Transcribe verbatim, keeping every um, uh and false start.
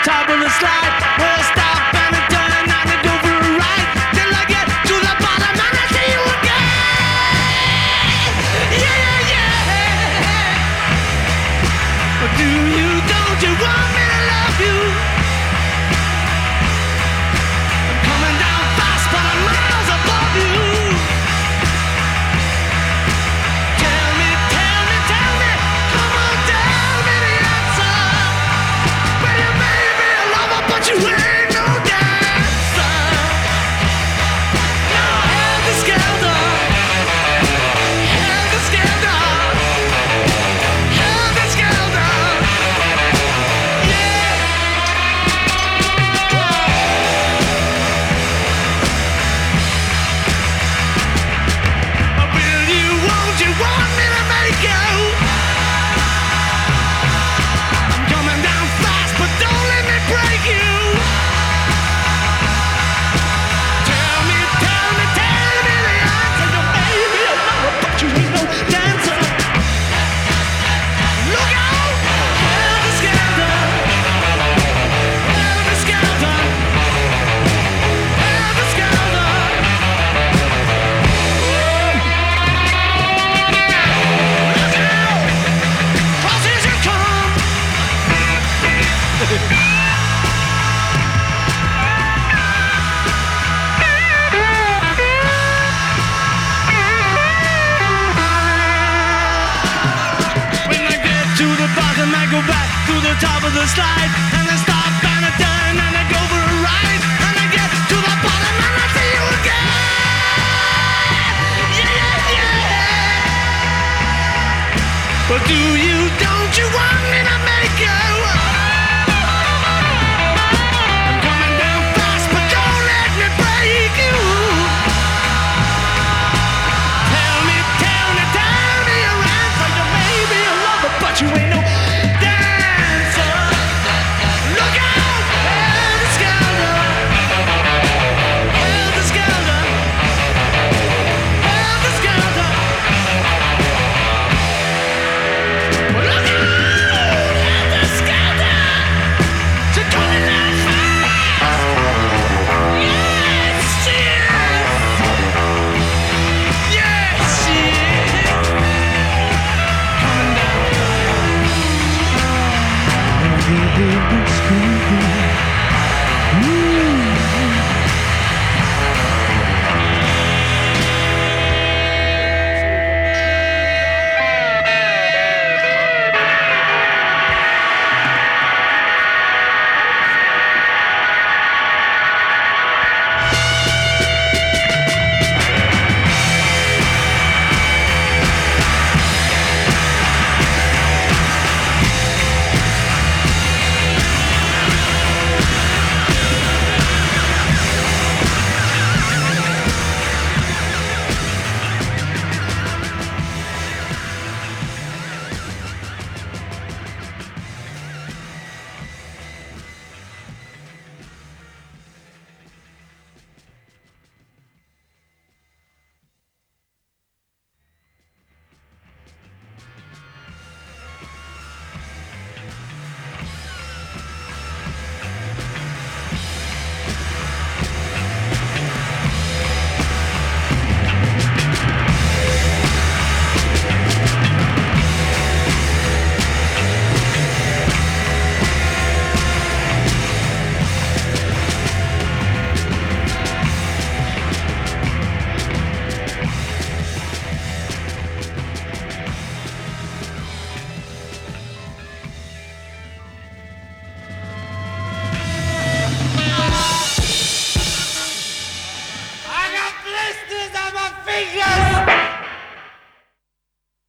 top of the slide. Well, I stop and I turn and I go for a ride. Till I get to the bottom and I see you again. Yeah, yeah, yeah. But do you, don't you want me to love you? I'm coming down fast, but I'm miles above you. Tell me, tell me, tell me, come on, tell me the answer. Well, you may be a lover, but you ain't no dancer. No, helter skelter, helter skelter, helter skelter. Will you, won't you want me to make you? I'm coming down fast, but don't let me break you. Tell me, tell me, tell me the answer. You may be a lover, but you ain't no dancer. Look out! Helter skelter, helter skelter, helter skelter. Look out! Crosses you come. When I get to the bottom, I go back to the top of the slide, and I stop and I turn and I go for a ride, and I get to the bottom and I see you again. Yeah, yeah, yeah. But do you, don't you want me to make you?